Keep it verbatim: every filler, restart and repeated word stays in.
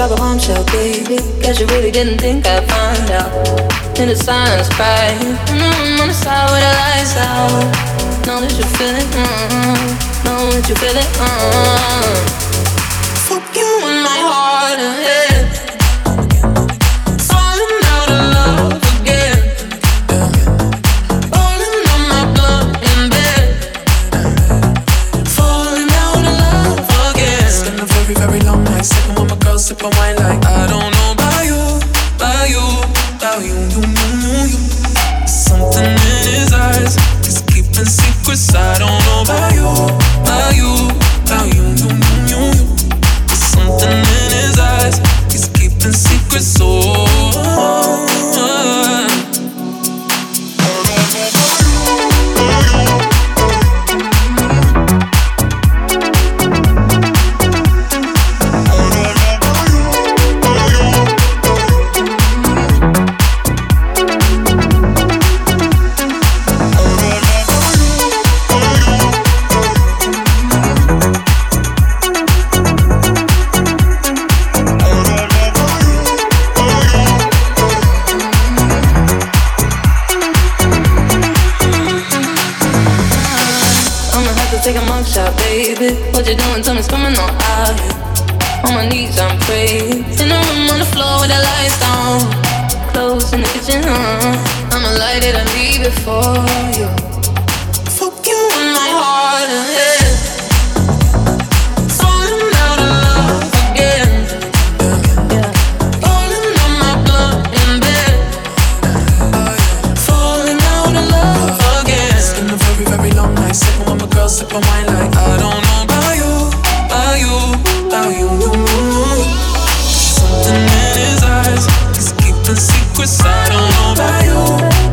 drop a bombshell, baby. Guess you really didn't think I'd find out. In the silence, cry. Mm, on the side with the lights out. Know that you feel it, mm, know that you feel it, mm. Fuck you in my heart and head. Falling out of love again. Falling on my blood in bed. Falling out of love again. Spend a very, very long night sitting with my girl, sipping wine like I don't know about you, about you, about you, you, you, you, you. Something in his eyes is keeping secrets. I don't know about you, about you, about you, you, you, you, you. Something in his eyes is keeping secrets. So take a mugshot, baby. What you doing? Tell me it's coming on out here. On my knees, I'm praying. In the room on the floor with the lights down. Clothes in the kitchen, uh. I'ma light it and leave it for you. Fuck you in my heart and head. Falling out of love again. Yeah. Falling on my blood in bed. Falling out of love again. It's been a very, very long night sitting with my girl, sipping wine like I don't know about you, about you, about you, you, you, you. Something in his eyes is keeping secrets. I don't know about you.